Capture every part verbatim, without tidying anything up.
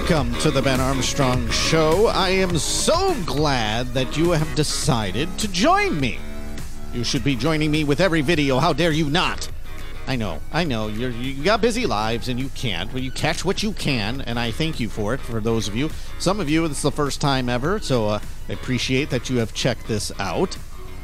Welcome to the Ben Armstrong Show. I am so glad that you have decided to join me. You should be joining me with every video. How dare you not? I know, I know, you're, you got busy lives and you can't, but you catch what you can, and I thank you for it, for those of you. Some of you, it's the first time ever, so uh, I appreciate that you have checked this out.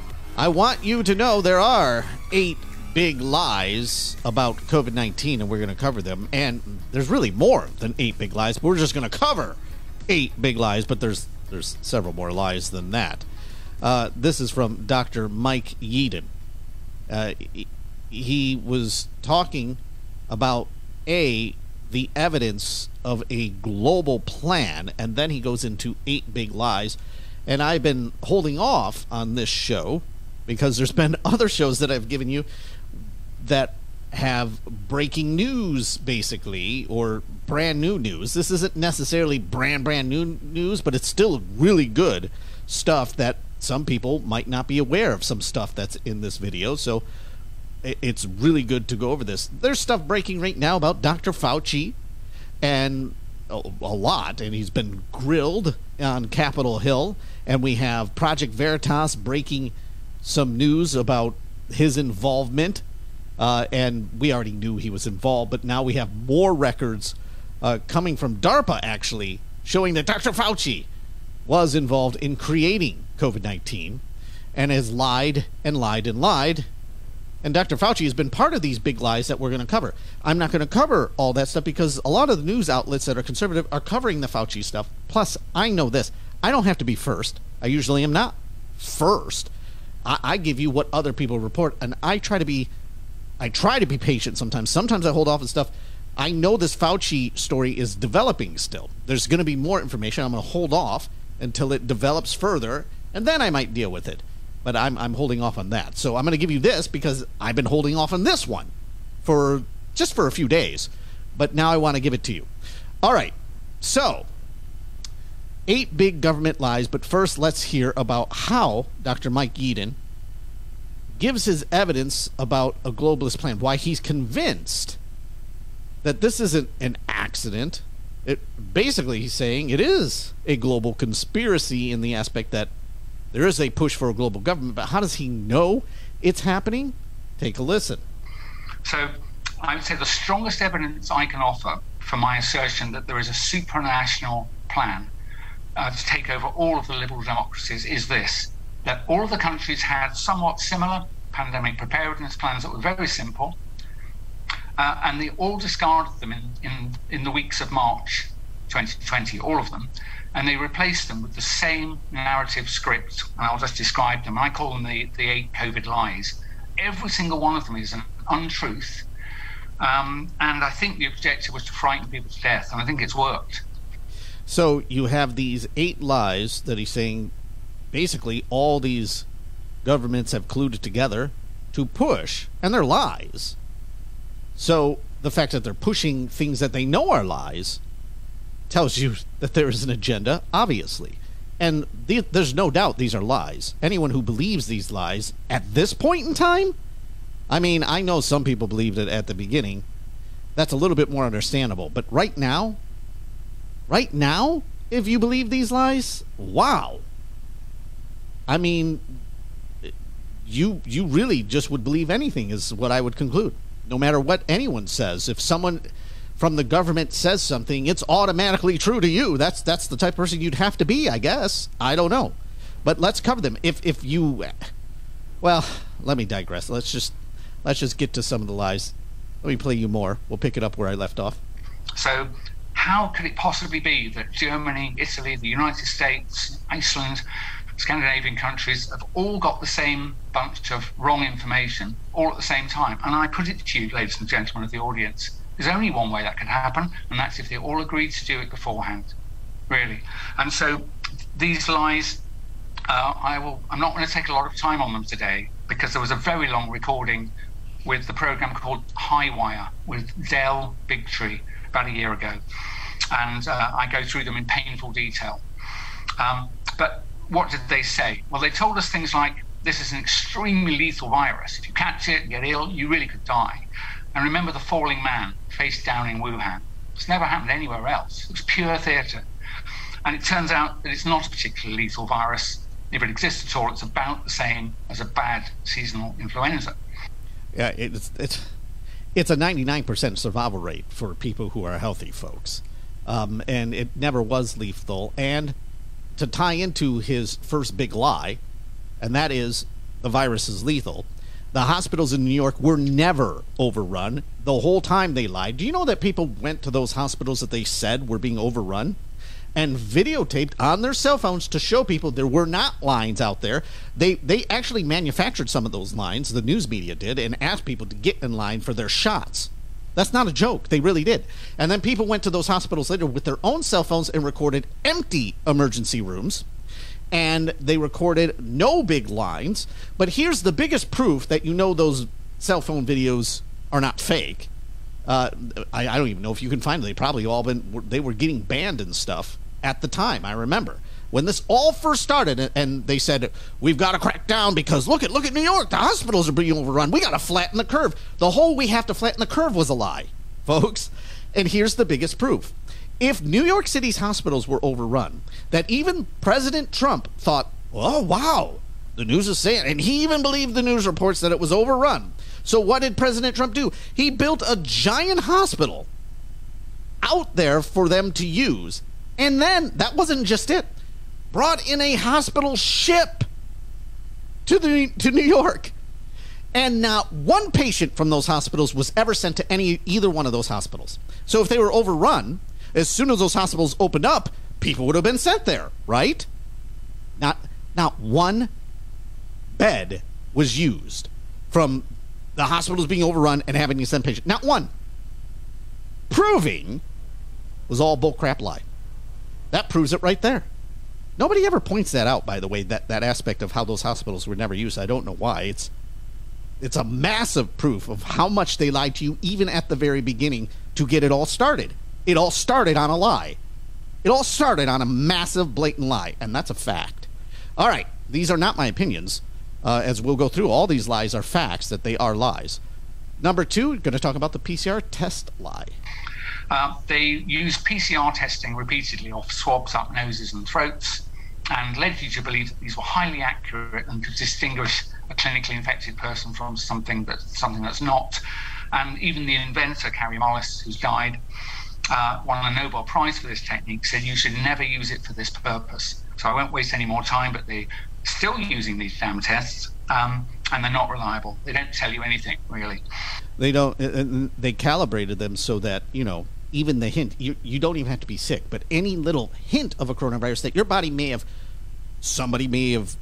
I want you to know there are eight big lies about COVID nineteen, and we're going to cover them. And there's really more than eight big lies, but we're just going to cover eight big lies, but there's there's several more lies than that. Uh, this is from Doctor Mike Yeadon. Uh, he, he was talking about, A, the evidence of a global plan, and then he goes into eight big lies. And I've been holding off on this show because there's been other shows that I've given you that have breaking news, basically, or brand new news. This isn't necessarily brand, brand new news, but it's still really good stuff that some people might not be aware of, some stuff that's in this video. So it's really good to go over this. There's stuff breaking right now about Doctor Fauci, and a, a lot, and he's been grilled on Capitol Hill. And we have Project Veritas breaking some news about his involvement. Uh, and we already knew he was involved, but now we have more records uh, coming from DARPA, actually, showing that Doctor Fauci was involved in creating COVID nineteen and has lied and lied and lied. And Doctor Fauci has been part of these big lies that we're going to cover. I'm not going to cover all that stuff because a lot of the news outlets that are conservative are covering the Fauci stuff. Plus, I know this. I don't have to be first. I usually am not first. I, I give you what other people report, and I try to be I try to be patient sometimes. Sometimes I hold off on stuff. I know this Fauci story is developing still. There's going to be more information. I'm going to hold off until it develops further, and then I might deal with it. But I'm, I'm holding off on that. So I'm going to give you this because I've been holding off on this one for just for a few days. But now I want to give it to you. All right. So, eight big government lies. But first, let's hear about how Doctor Mike Yeadon gives his evidence about a globalist plan, why he's convinced that this isn't an accident. It basically, he's saying it is a global conspiracy in the aspect that there is a push for a global government, but how does he know it's happening? Take a listen. So I would say the strongest evidence I can offer for my assertion that there is a supranational plan uh, to take over all of the liberal democracies is this: that all of the countries had somewhat similar pandemic preparedness plans that were very simple, uh, and they all discarded them in, in, in the weeks of March twenty twenty, all of them, and they replaced them with the same narrative script, and I'll just describe them. I call them the, the eight COVID lies. Every single one of them is an untruth, um, and I think the objective was to frighten people to death, and I think it's worked. So you have these eight lies that he's saying basically all these governments have colluded together to push, and they're lies. So the fact that they're pushing things that they know are lies tells you that there is an agenda, obviously. And the, there's no doubt these are lies. Anyone who believes these lies at this point in time, I mean, I know some people believed it at the beginning. That's a little bit more understandable. But right now, right now, if you believe these lies, wow. I mean, you you really just would believe anything is what I would conclude. No matter what anyone says. If someone from the government says something, it's automatically true to you. That's that's the type of person you'd have to be, I guess. I don't know. But let's cover them. If if you well, let me digress. Let's just let's just get to some of the lies. Let me play you more. We'll pick it up where I left off. So how could it possibly be that Germany, Italy, the United States, Iceland, Scandinavian countries have all got the same bunch of wrong information all at the same time? And I put it to you, ladies and gentlemen of the audience, there's only one way that could happen, and that's if they all agreed to do it beforehand, really. And so these lies, uh, I will, I'm not going to take a lot of time on them today because there was a very long recording with the program called Highwire with Del Bigtree about a year ago. And uh, I go through them in painful detail. Um, but what did they say? Well, they told us things like, this is an extremely lethal virus. If you catch it, get ill, you really could die. And remember the falling man face down in Wuhan. It's never happened anywhere else. It was pure theatre. And it turns out that it's not a particularly lethal virus. If it exists at all, it's about the same as a bad seasonal influenza. Yeah, it's it's it's a ninety-nine percent survival rate for people who are healthy, folks. Um, and it never was lethal. And to tie into his first big lie, and that is the virus is lethal, the hospitals in New York were never overrun. The whole time they lied. Do you know that people went to those hospitals that they said were being overrun and videotaped on their cell phones to show people there were not lines out there? They they actually manufactured some of those lines, the news media did, and asked people to get in line for their shots. That's not a joke. They really did. And then people went to those hospitals later with their own cell phones and recorded empty emergency rooms. And they recorded no big lines. But here's the biggest proof that you know those cell phone videos are not fake. Uh, I, I don't even know if you can find them. They probably all been, they were getting banned and stuff at the time, I remember. When this all first started, and they said, we've got to crack down because look at look at New York, the hospitals are being overrun. We got to flatten the curve. The whole we have to flatten the curve was a lie, folks. And here's the biggest proof. If New York City's hospitals were overrun, that even President Trump thought, oh, wow, the news is saying, and he even believed the news reports that it was overrun. So what did President Trump do? He built a giant hospital out there for them to use. And then, that wasn't just it. Brought in a hospital ship to the to New York. And not one patient from those hospitals was ever sent to any either one of those hospitals. So if they were overrun, as soon as those hospitals opened up, people would have been sent there, right? Not not one bed was used from the hospitals being overrun and having to send patients. Not one. Proving it was all bullcrap lie. That proves it right there. Nobody ever points that out, by the way, that, that aspect of how those hospitals were never used. I don't know why. It's it's a massive proof of how much they lied to you even at the very beginning to get it all started. It all started on a lie. It all started on a massive, blatant lie, and that's a fact. All right, these are not my opinions. Uh, as we'll go through, all these lies are facts, that they are lies. Number two, we're going to talk about the P C R test lie. Uh, they used P C R testing repeatedly off swabs up noses and throats and led you to believe that these were highly accurate and could distinguish a clinically infected person from something that something that's not. And even the inventor, Kary Mullis, who's died, uh, won a Nobel Prize for this technique, said you should never use it for this purpose. So I won't waste any more time, but they're still using these damn tests, um, and they're not reliable. They don't tell you anything, really. They don't. Uh, they calibrated them so that, you know, even the hint, you, you don't even have to be sick, but any little hint of a coronavirus that your body may have, somebody may have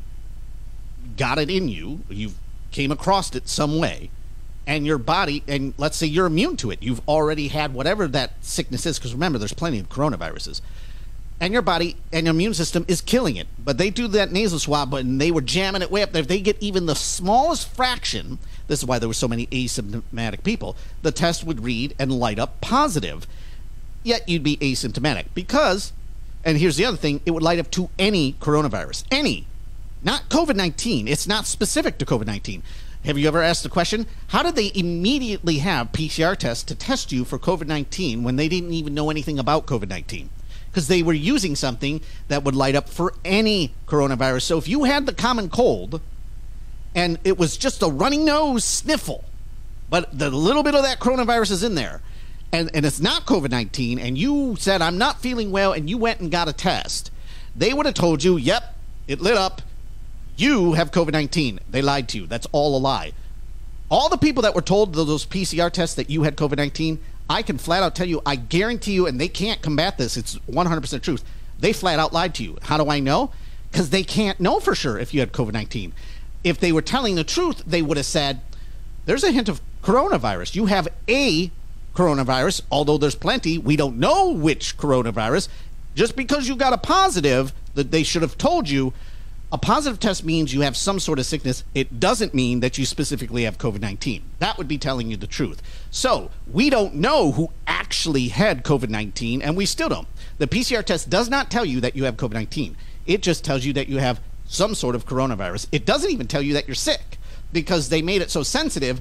got it in you, you came across it some way, and your body, and let's say you're immune to it, you've already had whatever that sickness is, because remember, there's plenty of coronaviruses, and your body and your immune system is killing it, but they do that nasal swab, and they were jamming it way up there. If they get even the smallest fraction, this is why there were so many asymptomatic people, the test would read and light up positive, yet you'd be asymptomatic, because, and here's the other thing, it would light up to any coronavirus, any, not COVID nineteen. It's not specific to COVID nineteen. Have you ever asked the question, how did they immediately have P C R tests to test you for COVID nineteen when they didn't even know anything about COVID nineteen? Because they were using something that would light up for any coronavirus. So if you had the common cold and it was just a runny nose sniffle, but the little bit of that coronavirus is in there, and, and it's not COVID nineteen, and you said, I'm not feeling well, and you went and got a test, they would have told you, yep, it lit up, you have COVID nineteen. They lied to you. That's all a lie. All the people that were told those P C R tests that you had COVID nineteen, I can flat out tell you, I guarantee you, and they can't combat this, it's one hundred percent truth, they flat out lied to you. How do I know? Because they can't know for sure if you had COVID nineteen. If they were telling the truth, they would have said, there's a hint of coronavirus. You have a coronavirus, although there's plenty. We don't know which coronavirus. Just because you got a positive, that they should have told you, a positive test means you have some sort of sickness. It doesn't mean that you specifically have COVID nineteen. That would be telling you the truth. So we don't know who actually had COVID nineteen, and we still don't. The P C R test does not tell you that you have COVID nineteen. It just tells you that you have some sort of coronavirus. It doesn't even tell you that you're sick, because they made it so sensitive.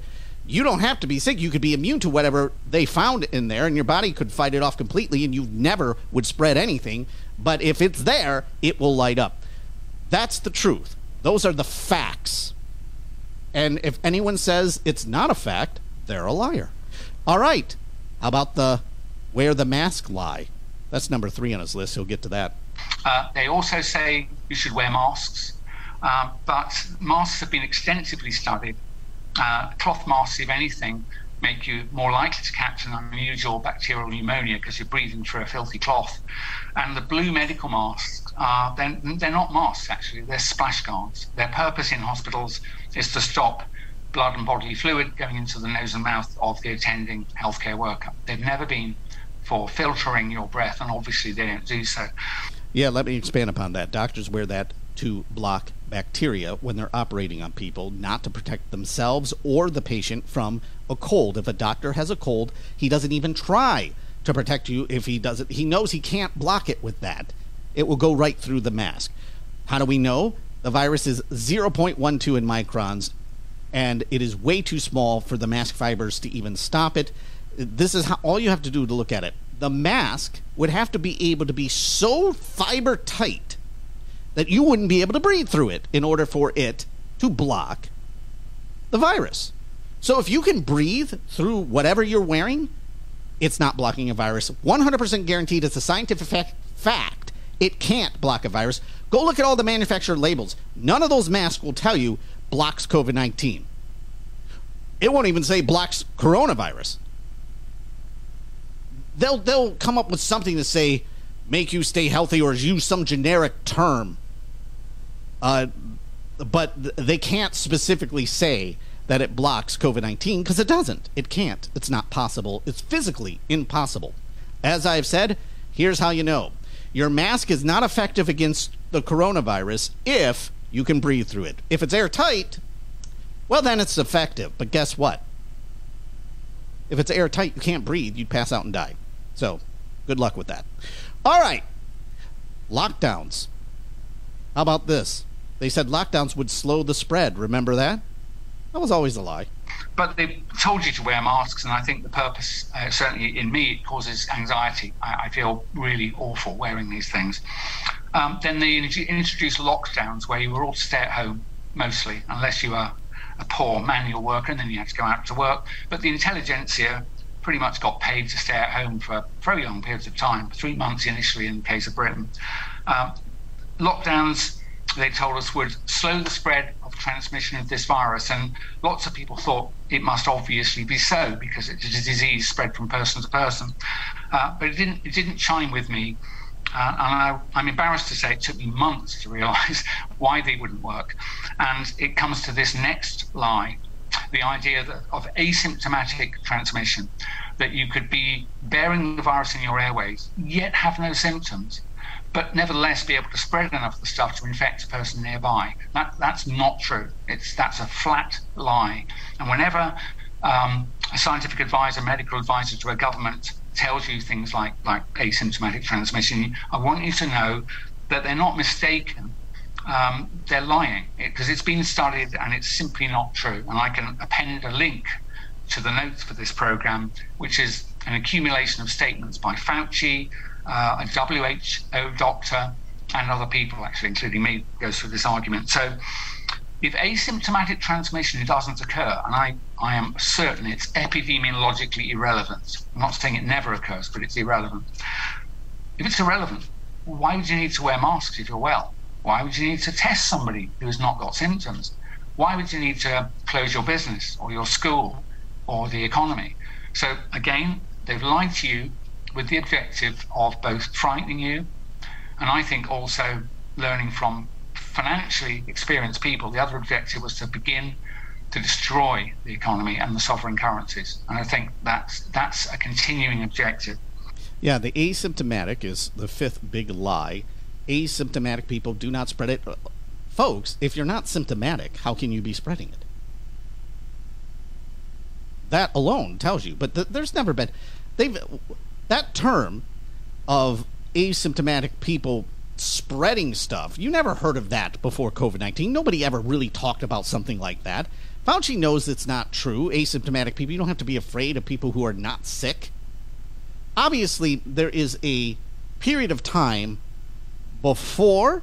You don't have to be sick. You could be immune to whatever they found in there, and your body could fight it off completely, and you never would spread anything. But if it's there, it will light up. That's the truth. Those are the facts. And if anyone says it's not a fact, they're a liar. All right. How about the wear the mask lie? That's number three on his list. He'll get to that. Uh, they also say you should wear masks, uh, but masks have been extensively studied. Uh, cloth masks, if anything, make you more likely to catch an unusual bacterial pneumonia because you're breathing through a filthy cloth. And the blue medical masks, uh, they're, they're not masks, actually. They're splash guards. Their purpose in hospitals is to stop blood and bodily fluid going into the nose and mouth of the attending healthcare worker. They've never been for filtering your breath, and obviously they don't do so. Yeah, let me expand upon that. Doctors wear that to block bacteria when they're operating on people, not to protect themselves or the patient from a cold. If a doctor has a cold, he doesn't even try to protect you. If he doesn't, he knows he can't block it with that. It will go right through the mask. How do we know? The virus is zero point one two in microns, and it is way too small for the mask fibers to even stop it. This is how all you have to do to look at it. The mask would have to be able to be so fiber tight that you wouldn't be able to breathe through it in order for it to block the virus. So if you can breathe through whatever you're wearing, it's not blocking a virus. one hundred percent guaranteed. It's a scientific fact, fact. It can't block a virus. Go look at all the manufacturer labels. None of those masks will tell you blocks COVID nineteen. It won't even say blocks coronavirus. They'll they'll come up with something to say make you stay healthy or use some generic term. Uh, but they can't specifically say that it blocks COVID nineteen because it doesn't. It can't. It's not possible. It's physically impossible. As I've said, here's how you know. Your mask is not effective against the coronavirus if you can breathe through it. If it's airtight, well, then it's effective. But guess what? If it's airtight, you can't breathe. You'd pass out and die. So, good luck with that. All right. Lockdowns. How about this? They said lockdowns would slow the spread. Remember that? That was always a lie. But they told you to wear masks, and I think the purpose, uh, certainly in me, it causes anxiety. I, I feel really awful wearing these things. Um, then they in- introduced lockdowns where you were all to stay at home, mostly, unless you were a poor manual worker, and then you had to go out to work. But the intelligentsia pretty much got paid to stay at home for very long periods of time, three months initially in the case of Britain. Um, lockdowns, they told us, would slow the spread of transmission of this virus, and lots of people thought it must obviously be so because it's a disease spread from person to person. Uh, but it didn't, it didn't chime with me. Uh, and I, I'm embarrassed to say it took me months to realize why they wouldn't work. And it comes to this next lie, the idea that of asymptomatic transmission, that you could be bearing the virus in your airways, yet have no symptoms, but nevertheless be able to spread enough of the stuff to infect a person nearby. That, that's not true. It's, that's a flat lie. And whenever um, a scientific advisor, medical advisor to a government tells you things like, like asymptomatic transmission, I want you to know that they're not mistaken. Um, they're lying, because it, it's been studied and it's simply not true. And I can append a link to the notes for this program, which is an accumulation of statements by Fauci, uh, a W H O doctor, and other people, actually, including me, goes through this argument. So if asymptomatic transmission doesn't occur, and I, I am certain it's epidemiologically irrelevant, I'm not saying it never occurs, but it's irrelevant. If it's irrelevant, why would you need to wear masks if you're well? Why would you need to test somebody who has not got symptoms? Why would you need to close your business or your school or the economy? So again, they've lied to you with the objective of both frightening you and I think also learning from financially experienced people. The other objective was to begin to destroy the economy and the sovereign currencies. And I think that's that's a continuing objective. Yeah, the asymptomatic is the fifth big lie. Asymptomatic people do not spread it. Folks, if you're not symptomatic, how can you be spreading it? That alone tells you. But th- there's never been... they've that term of asymptomatic people spreading stuff. You never heard of that before COVID nineteen. Nobody ever really talked about something like that. Fauci knows it's not true. Asymptomatic people, you don't have to be afraid of people who are not sick. Obviously, there is a period of time before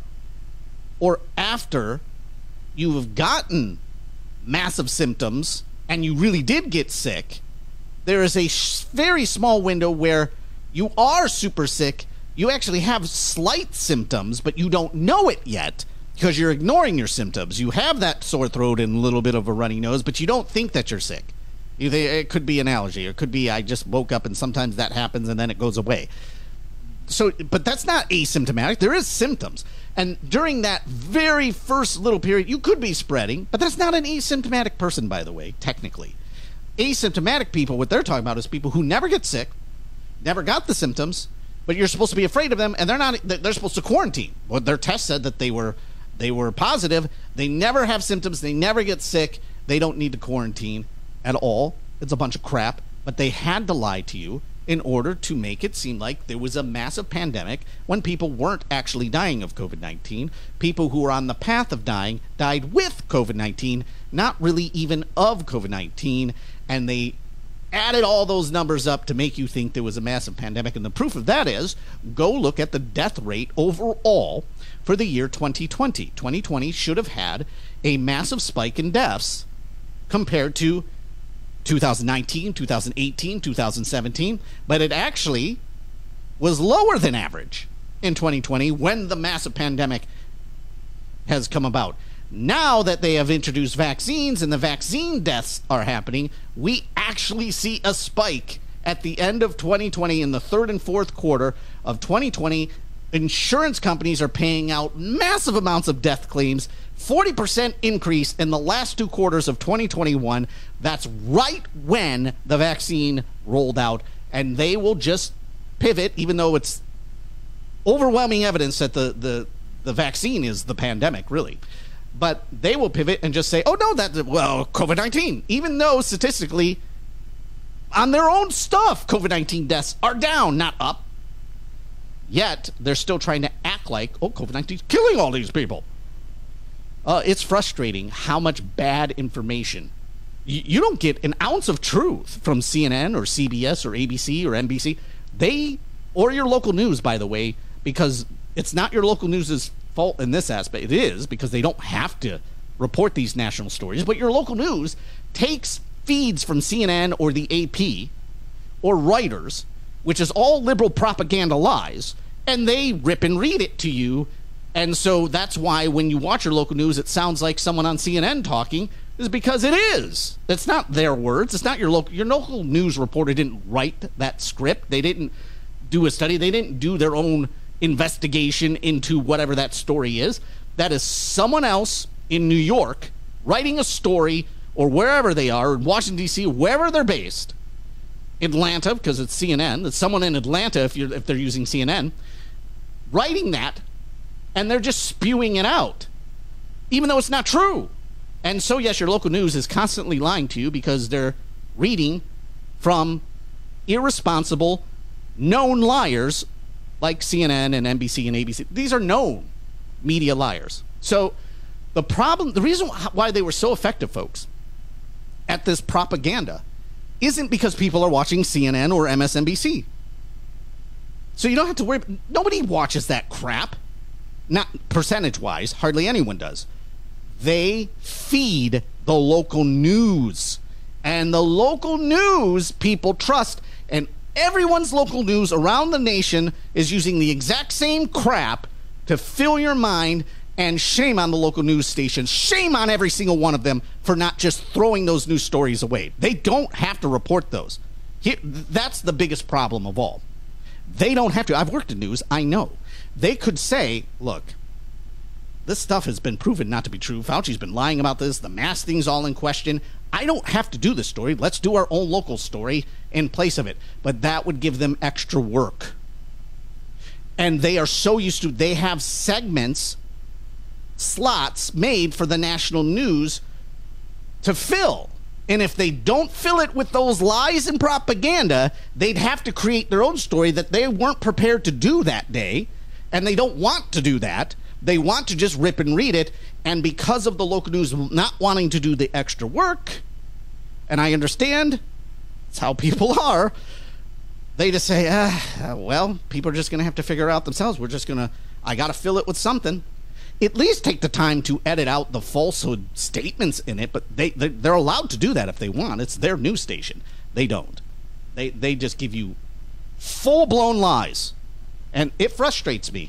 or after you have gotten massive symptoms and you really did get sick. There is a sh- very small window where you are super sick. You actually have slight symptoms, but you don't know it yet because you're ignoring your symptoms. You have that sore throat and a little bit of a runny nose, but you don't think that you're sick. You think it could be an allergy, or it could be I just woke up and sometimes that happens and then it goes away. So, but that's not asymptomatic. There is symptoms. And during that very first little period, you could be spreading, but that's not an asymptomatic person, by the way, technically. Asymptomatic people, what they're talking about is people who never get sick, never got the symptoms, but you're supposed to be afraid of them, and they're not. They're supposed to quarantine. Well, their test said that they were they were positive. They never have symptoms. They never get sick. They don't need to quarantine at all. It's a bunch of crap. But they had to lie to you in order to make it seem like there was a massive pandemic when people weren't actually dying of COVID nineteen. People who were on the path of dying died with COVID nineteen, not really even of COVID nineteen, and they added all those numbers up to make you think there was a massive pandemic. And the proof of that is, go look at the death rate overall for the year twenty twenty. twenty twenty should have had a massive spike in deaths compared to two thousand nineteen, two thousand eighteen, two thousand seventeen, but it actually was lower than average in twenty twenty when the massive pandemic has come about. Now that they have introduced vaccines and the vaccine deaths are happening, we actually see a spike at the end of twenty twenty. In the third and fourth quarter of twenty twenty, insurance companies are paying out massive amounts of death claims, forty percent increase in the last two quarters of twenty twenty-one. That's right when the vaccine rolled out, and they will just pivot, even though it's overwhelming evidence that the, the, the vaccine is the pandemic, really. But they will pivot and just say, oh, no, that, well, COVID nineteen, even though statistically on their own stuff, COVID nineteen deaths are down, not up. Yet they're still trying to act like, oh, COVID nineteen is killing all these people. Uh, it's frustrating how much bad information. You, you don't get an ounce of truth from C N N or C B S or A B C or N B C. They, or your local news, by the way, because it's not your local news's fault in this aspect. It is, because they don't have to report these national stories, but your local news takes feeds from C N N or the A P or Reuters, which is all liberal propaganda lies, and they rip and read it to you. And so that's why when you watch your local news, it sounds like someone on C N N talking, is because it is. It's not their words. It's not your local, your local news reporter didn't write that script. They didn't do a study. They didn't do their own investigation into whatever that story is. That is someone else in New York writing a story, or wherever they are, in Washington, D C, wherever they're based. Atlanta, because it's C N N. It's someone in Atlanta, if you're if they're using C N N, writing that, and they're just spewing it out, even though it's not true. And so, yes, your local news is constantly lying to you because they're reading from irresponsible, known liars like C N N and N B C and A B C. These are known media liars. So the problem, the reason why they were so effective, folks, at this propaganda isn't because people are watching C N N or M S N B C. So you don't have to worry. Nobody watches that crap. Not percentage-wise. Hardly anyone does. They feed the local news. And the local news people trust. And everyone's local news around the nation is using the exact same crap to fill your mind. And shame on the local news stations. Shame on every single one of them for not just throwing those news stories away. They don't have to report those. Here, that's the biggest problem of all. They don't have to. I've worked in news. I know. They could say, look, this stuff has been proven not to be true. Fauci's been lying about this. The mask thing's all in question. I don't have to do this story. Let's do our own local story in place of it. But that would give them extra work. And they are so used to, they have segments, slots made for the national news to fill. And if they don't fill it with those lies and propaganda, they'd have to create their own story that they weren't prepared to do that day. And they don't want to do that. They want to just rip and read it. And because of the local news not wanting to do the extra work, and I understand it's how people are, they just say, ah, well, people are just going to have to figure it out themselves. We're just going to, I got to fill it with something. At least take the time to edit out the falsehood statements in it, but they, they're allowed to do that if they want. It's their news station. They don't. They, they just give you full-blown lies. And it frustrates me.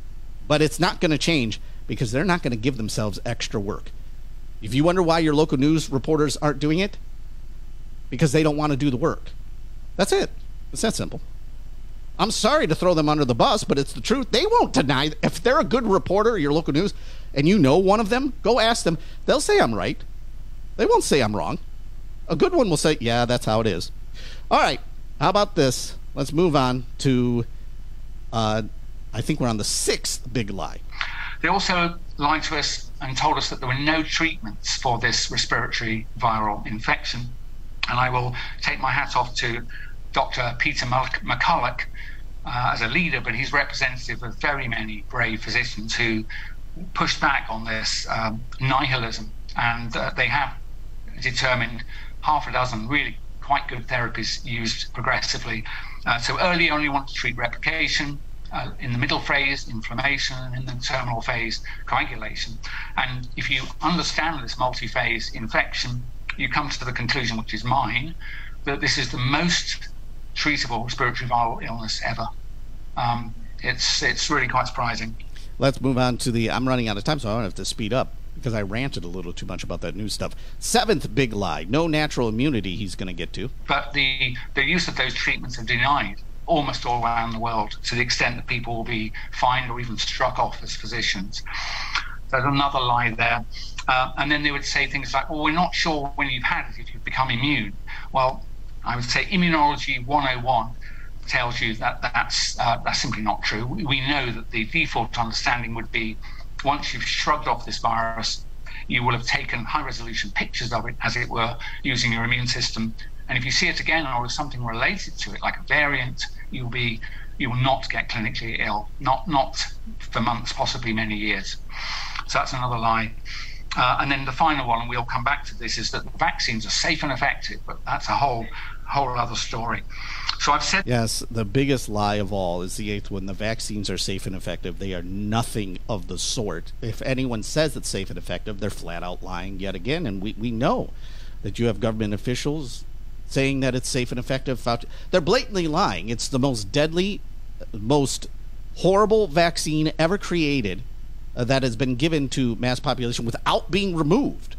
But it's not going to change because they're not going to give themselves extra work. If you wonder why your local news reporters aren't doing it, because they don't want to do the work. That's it. It's that simple. I'm sorry to throw them under the bus, but it's the truth. They won't deny. If they're a good reporter, your local news, and you know one of them, go ask them. They'll say I'm right. They won't say I'm wrong. A good one will say, yeah, that's how it is. All right. How about this? Let's move on to, uh, I think we're on the sixth big lie. They also lied to us and told us that there were no treatments for this respiratory viral infection. And I will take my hat off to Doctor Peter McCulloch uh, as a leader, but he's representative of very many brave physicians who pushed back on this um, nihilism. And uh, they have determined half a dozen really quite good therapies used progressively. Uh, so early on, you want to treat replication. Uh, in the middle phase, inflammation, and in the terminal phase, coagulation. And if you understand this multi-phase infection, you come to the conclusion, which is mine, that this is the most treatable respiratory viral illness ever. Um, it's it's really quite surprising. Let's move on to the, I'm running out of time, so I don't have to speed up because I ranted a little too much about that new stuff. Seventh big lie, no natural immunity he's going to get to. But the, the use of those treatments are denied almost all around the world, to the extent that people will be fined or even struck off as physicians. There's another lie there. Uh, and then they would say things like, well, we're not sure when you've had it if you've become immune. Well, I would say Immunology one oh one tells you that that's, uh, that's simply not true. We know that the default understanding would be once you've shrugged off this virus, you will have taken high-resolution pictures of it, as it were, using your immune system. And if you see it again or something related to it, like a variant, you'll be you will not get clinically ill, not not for months, possibly many years. So that's another lie. Uh, and then the final one, and we'll come back to this, is that the vaccines are safe and effective, but that's a whole whole other story. So I've said... Yes, the biggest lie of all is the eighth one. The vaccines are safe and effective. They are nothing of the sort. If anyone says it's safe and effective, they're flat out lying yet again. And we, we know that you have government officials saying that it's safe and effective. They're blatantly lying. It's the most deadly, most horrible vaccine ever created uh, that has been given to mass population without being removed.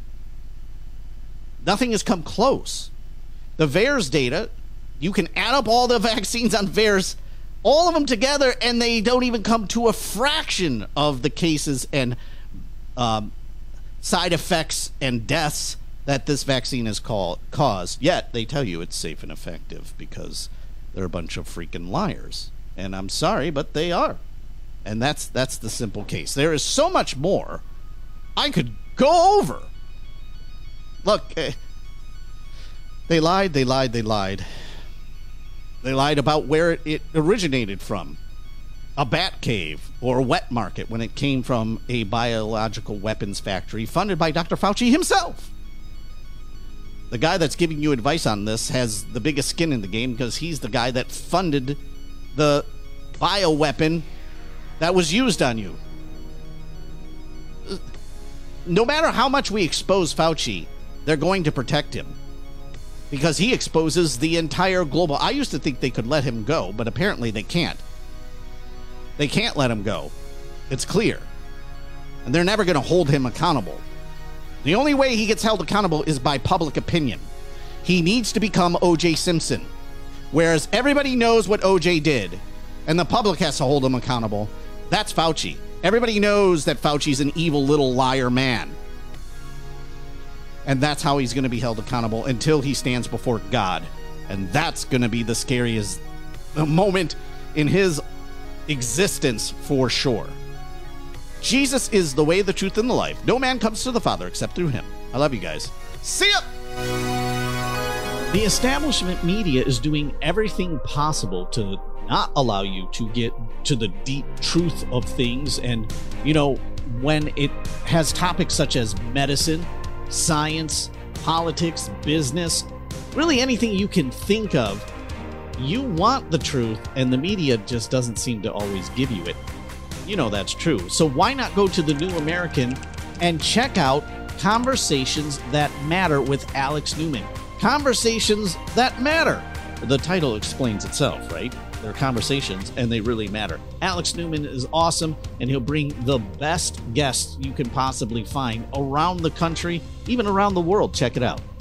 Nothing has come close. The VAERS data, you can add up all the vaccines on VAERS, all of them together, and they don't even come to a fraction of the cases and um, side effects and deaths that this vaccine has called, caused. Yet they tell you it's safe and effective because they're a bunch of freaking liars. And I'm sorry, but they are. And that's that's the simple case. There is so much more I could go over. Look, eh, they lied, they lied, they lied. They lied about where it, it originated from. A bat cave or a wet market when it came from a biological weapons factory funded by Doctor Fauci himself. The guy that's giving you advice on this has the biggest skin in the game because he's the guy that funded the bioweapon that was used on you. No matter how much we expose Fauci, they're going to protect him because he exposes the entire global... I used to think they could let him go, but apparently they can't. They can't let him go. It's clear. And they're never going to hold him accountable. The only way he gets held accountable is by public opinion. He needs to become O J Simpson, whereas everybody knows what O J did, and the public has to hold him accountable. That's Fauci. Everybody knows that Fauci's an evil little liar man. And that's how he's going to be held accountable until he stands before God. And that's going to be the scariest moment in his existence for sure. Jesus is the way, the truth, and the life. No man comes to the Father except through him. I love you guys. See ya! The establishment media is doing everything possible to not allow you to get to the deep truth of things. And, you know, when it has topics such as medicine, science, politics, business, really anything you can think of, you want the truth, and the media just doesn't seem to always give you it. You know that's true. So why not go to the New American and check out Conversations That Matter with Alex Newman? Conversations That Matter. The title explains itself, right? They're conversations, and they really matter. Alex Newman is awesome, and he'll bring the best guests you can possibly find around the country, even around the world. Check it out.